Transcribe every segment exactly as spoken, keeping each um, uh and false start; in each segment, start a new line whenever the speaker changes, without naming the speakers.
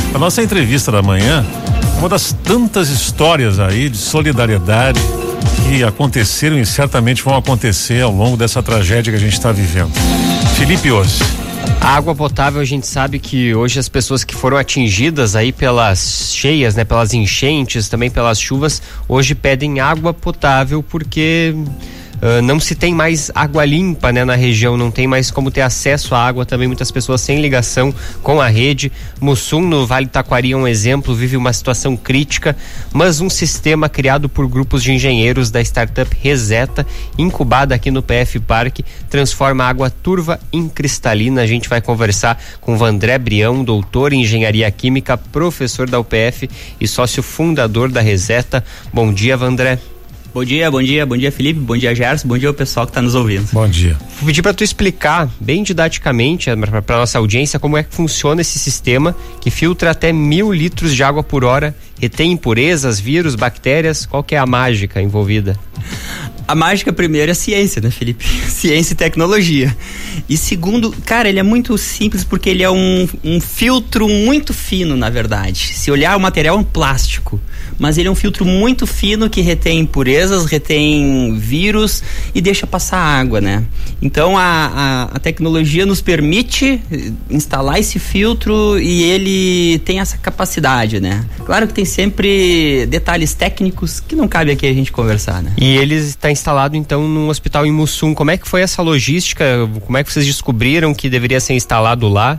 A nossa entrevista da manhã é uma das tantas histórias aí de solidariedade que aconteceram e certamente vão acontecer ao longo dessa tragédia que a gente está vivendo. Felipe Ozzi.
A água potável, a gente sabe que hoje as pessoas que foram atingidas aí pelas cheias, né, pelas enchentes, também pelas chuvas, hoje pedem água potável porque uh, não se tem mais água limpa, né, na região, não tem mais como ter acesso à água também, muitas pessoas sem ligação com a rede. Mussum, no Vale do Taquari, é um exemplo, vive uma situação crítica, mas um sistema criado por grupos de engenheiros da startup Reseta, incubada aqui no P F Parque, transforma a água turva em cristalina. A gente vai conversar com o Vandré Brião, doutor em engenharia química, professor da U P F e sócio fundador da Reseta. Bom dia, Vandré.
Bom dia, bom dia, bom dia, Felipe, bom dia, Gerson, bom dia ao pessoal que está nos ouvindo.
Bom dia.
Vou pedir para tu explicar bem didaticamente para nossa audiência como é que funciona esse sistema que filtra até mil litros de água por hora, retém impurezas, vírus, bactérias. Qual que é a mágica envolvida?
A mágica, primeiro, é a ciência, né, Felipe? Ciência e tecnologia. E segundo, cara, ele é muito simples porque ele é um, um filtro muito fino, na verdade. Se olhar, o material é um plástico, mas ele é um filtro muito fino que retém impurezas, retém vírus e deixa passar água, né? Então, a, a, a tecnologia nos permite instalar esse filtro e ele tem essa capacidade, né? Claro que tem sempre detalhes técnicos que não cabe aqui a gente conversar, né?
E ele está instalado, então, num hospital em Mussum. Como é que foi essa logística? Como é que vocês descobriram que deveria ser instalado lá?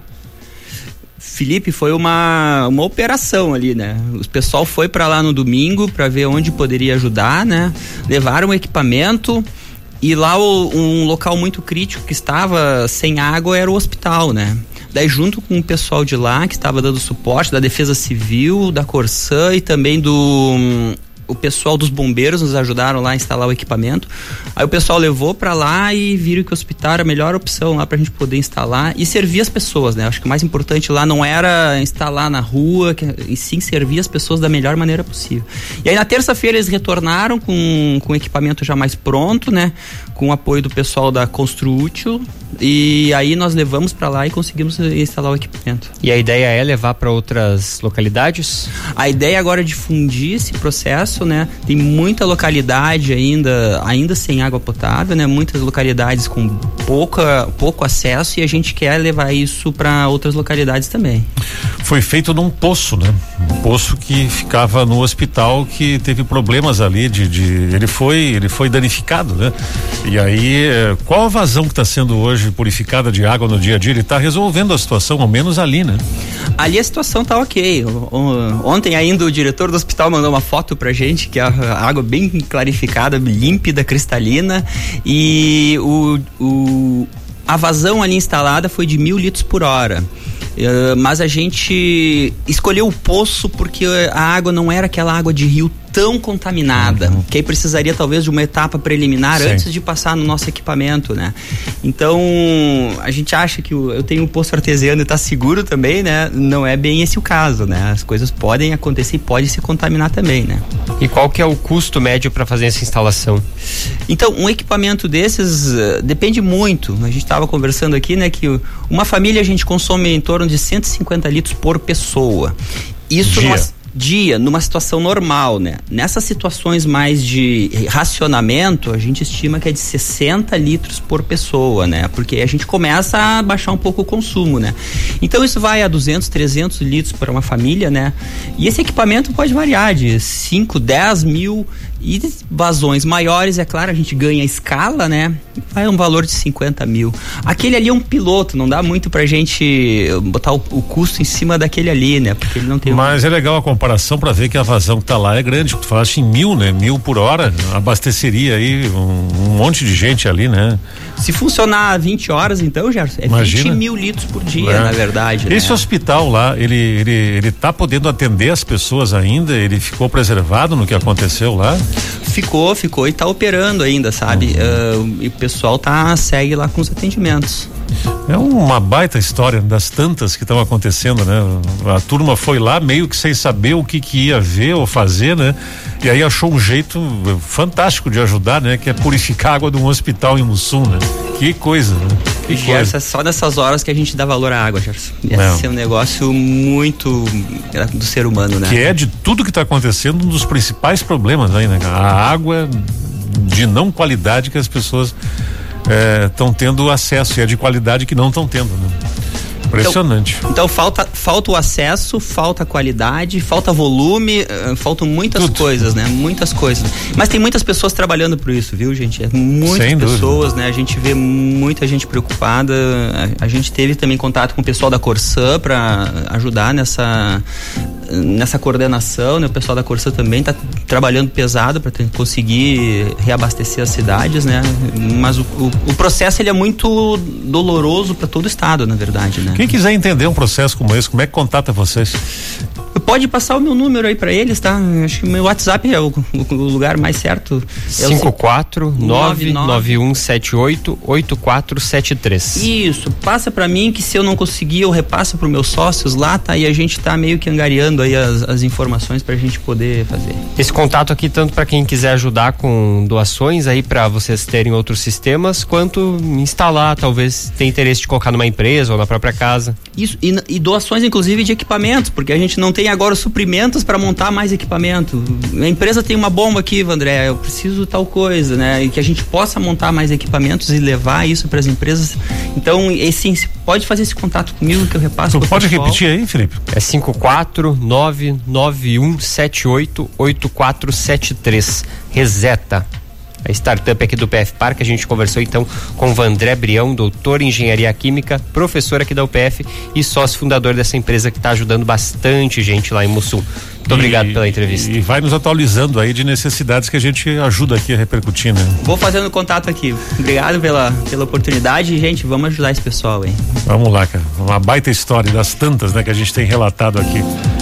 Felipe, foi uma, uma operação ali, né? O pessoal foi para lá no domingo para ver onde poderia ajudar, né? Levaram o equipamento e lá o, um local muito crítico que estava sem água era o hospital, né? Daí, junto com o pessoal de lá que estava dando suporte, da Defesa Civil, da Corsã e também do... o pessoal dos bombeiros nos ajudaram lá a instalar o equipamento. Aí o pessoal levou pra lá e viram que o hospital era a melhor opção lá pra gente poder instalar e servir as pessoas, né? Acho que o mais importante lá não era instalar na rua, que, e sim servir as pessoas da melhor maneira possível. E aí na terça-feira eles retornaram com, com o equipamento já mais pronto, né? Com o apoio do pessoal da Construútil, e aí nós levamos pra lá e conseguimos instalar o equipamento.
E a ideia é levar para outras localidades?
A ideia agora é difundir esse processo, né? Tem muita localidade ainda, ainda sem água potável, né? Muitas localidades com pouca, pouco acesso e a gente quer levar isso para outras localidades também.
Foi feito num poço, né? Um poço que ficava no hospital que teve problemas ali de, de ele foi, ele foi danificado, né? E aí, qual a vazão que está sendo hoje purificada de água no dia a dia? Ele está resolvendo a situação, ao menos ali, né?
Ali a situação tá ok. Ontem ainda o diretor do hospital mandou uma foto pra gente, que é a água bem clarificada, límpida, cristalina, e o, o, a vazão ali instalada foi de mil litros por hora. Uh, mas a gente escolheu o poço porque a água não era aquela água de rio tão contaminada, uhum. que aí precisaria talvez de uma etapa preliminar Sim. antes de passar no nosso equipamento, né? Então, a gente acha que o, eu tenho um poço artesiano e tá seguro também, né? Não é bem esse o caso, né? As coisas podem acontecer e pode se contaminar também, né?
E qual que é o custo médio para fazer essa instalação?
Então, um equipamento desses uh, depende muito. A gente estava conversando aqui, né? Que uma família a gente consome em torno de cento e cinquenta litros por pessoa. Isso numa, dia, numa situação normal, né? Nessas situações mais de racionamento, a gente estima que é de sessenta litros por pessoa, né? Porque a gente começa a baixar um pouco o consumo, né? Então isso vai a duzentos, trezentos litros para uma família, né? E esse equipamento pode variar de cinco, dez mil e vazões maiores, é claro, a gente ganha escala, né? Vai um valor de cinquenta mil. Aquele ali é um piloto, não dá muito pra gente botar o, o custo em cima daquele ali, né? Porque ele não tem...
Mas um... é legal a comparação pra ver que a vazão que tá lá é grande. Tu falaste em mil, né? Mil por hora, abasteceria aí um, um monte de gente ali, né?
Se funcionar vinte horas, então, Gerson, é Imagina. vinte mil litros por dia, é. na verdade.
Esse né? hospital lá, ele, ele, ele tá podendo atender as pessoas ainda? Ele ficou preservado no que aconteceu lá?
Ficou, ficou e tá operando ainda, sabe? Uhum. Uh, e o pessoal tá, segue lá com os atendimentos.
É uma baita história das tantas que estão acontecendo, né? A turma foi lá meio que sem saber o que que ia ver ou fazer, né? E aí achou um jeito fantástico de ajudar, né? Que é purificar a água de um hospital em Mussum, né? Que coisa, né?
Que Gerson, é só nessas horas que a gente dá valor à água, Gerson. Esse é um negócio muito do ser humano, né?
Que é de tudo que está acontecendo um dos principais problemas aí, né? A água de não qualidade que as pessoas estão é, tendo acesso, e é de qualidade que não estão tendo, né? Impressionante.
Então, então falta, falta o acesso, falta a qualidade, falta volume, uh, faltam muitas Tudo. coisas, né? Muitas coisas. Mas tem muitas pessoas trabalhando por isso, viu, gente? É muitas Sem pessoas, dúvida. né? A gente vê muita gente preocupada. A, a gente teve também contato com o pessoal da Corsã para ajudar nessa nessa coordenação, né? O pessoal da Corsã também está trabalhando pesado para conseguir reabastecer as cidades, né? Mas o, o, o processo ele é muito doloroso para todo o estado, na verdade, né?
Quem quiser entender um processo como esse, como é que contata vocês?
Pode passar o meu número aí pra eles, tá? Acho que o meu WhatsApp é o, o lugar mais certo.
cinco quatro nove nove um sete oito oito quatro sete três.
Isso, passa pra mim que se eu não conseguir eu repasso pros meus sócios lá, tá? E a gente tá meio que angariando aí as, as informações pra gente poder fazer.
Esse contato aqui tanto pra quem quiser ajudar com doações aí pra vocês terem outros sistemas, quanto instalar, talvez tenha interesse de colocar numa empresa ou na própria casa.
Isso, e, e doações inclusive de equipamentos, porque a gente não tem agora os suprimentos para montar mais equipamento. A empresa tem uma bomba aqui, Vandré, eu preciso tal coisa, né? E que a gente possa montar mais equipamentos e levar isso para as empresas. Então, esse, pode fazer esse contato comigo que eu repasso.
Tu pode pessoal. repetir aí, Felipe?
É cinco quatro nove nove um sete oito oito quatro sete três. Reseta. A startup aqui do P F Parque. A gente conversou então com o Vandré Brião, doutor em engenharia química, professor aqui da U P F e sócio fundador dessa empresa que está ajudando bastante gente lá em Mussum. Muito e, obrigado pela entrevista.
E vai nos atualizando aí de necessidades que a gente ajuda aqui a repercutir, né?
Vou fazendo contato aqui. Obrigado pela, pela oportunidade, gente. Vamos ajudar esse pessoal, hein?
Vamos lá, cara. Uma baita história das tantas, né, que a gente tem relatado aqui.